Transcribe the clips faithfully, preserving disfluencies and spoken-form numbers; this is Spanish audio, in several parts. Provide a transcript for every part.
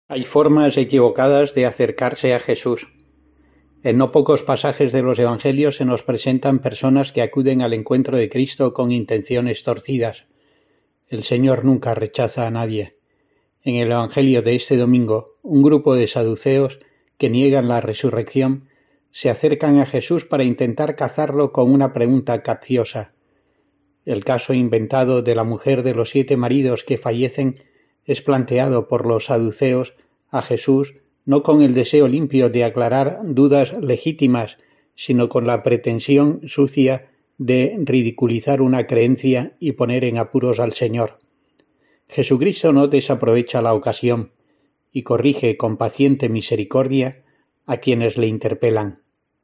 Hay formas equivocadas de acercarse a Jesús. En no pocos pasajes de los Evangelios se nos presentan personas que acuden al encuentro de Cristo con intenciones torcidas. El Señor nunca rechaza a nadie. En el Evangelio de este domingo, un grupo de saduceos que niegan la resurrección se acercan a Jesús para intentar cazarlo con una pregunta capciosa. El caso inventado de la mujer de los siete maridos que fallecen es planteado por los saduceos a Jesús no con el deseo limpio de aclarar dudas legítimas, sino con la pretensión sucia de ridiculizar una creencia y poner en apuros al Señor. Jesucristo no desaprovecha la ocasión y corrige con paciente misericordia a quienes le interpelan.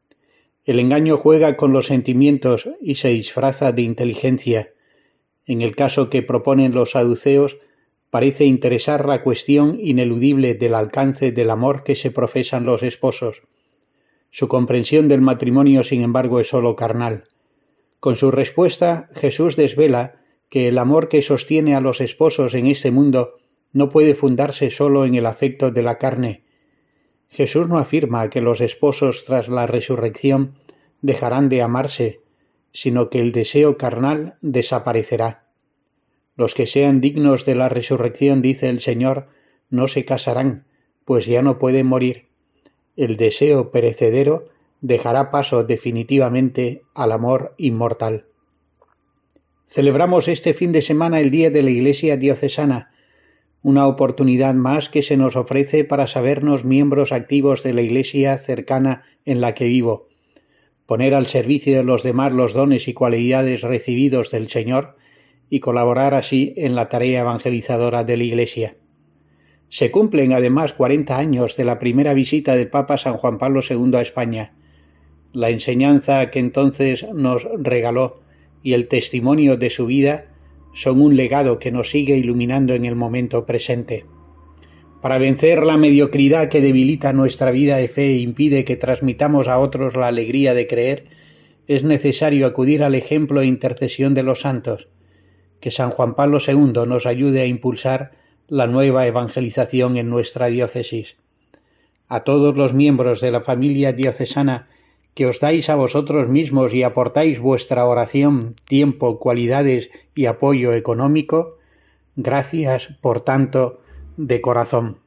El engaño juega con los sentimientos y se disfraza de inteligencia. En el caso que proponen los saduceos, parece interesar la cuestión ineludible del alcance del amor que se profesan los esposos. Su comprensión del matrimonio, sin embargo, es sólo carnal. Con su respuesta, Jesús desvela que el amor que sostiene a los esposos en este mundo no puede fundarse sólo en el afecto de la carne. Jesús no afirma que los esposos tras la resurrección dejarán de amarse, sino que el deseo carnal desaparecerá. Los que sean dignos de la resurrección, dice el Señor, no se casarán, pues ya no pueden morir. El deseo perecedero dejará paso definitivamente al amor inmortal. Celebramos este fin de semana el Día de la Iglesia Diocesana, una oportunidad más que se nos ofrece para sabernos miembros activos de la Iglesia cercana en la que vivo, poner al servicio de los demás los dones y cualidades recibidos del Señor y colaborar así en la tarea evangelizadora de la Iglesia. Se cumplen además cuarenta años de la primera visita del Papa San Juan Pablo segundo a España. La enseñanza que entonces nos regaló y el testimonio de su vida son un legado que nos sigue iluminando en el momento presente. Para vencer la mediocridad que debilita nuestra vida de fe e impide que transmitamos a otros la alegría de creer, es necesario acudir al ejemplo e intercesión de los santos. Que San Juan Pablo segundo nos ayude a impulsar la nueva evangelización en nuestra diócesis. A todos los miembros de la familia diocesana que os dais a vosotros mismos y aportáis vuestra oración, tiempo, cualidades y apoyo económico, gracias por tanto de corazón.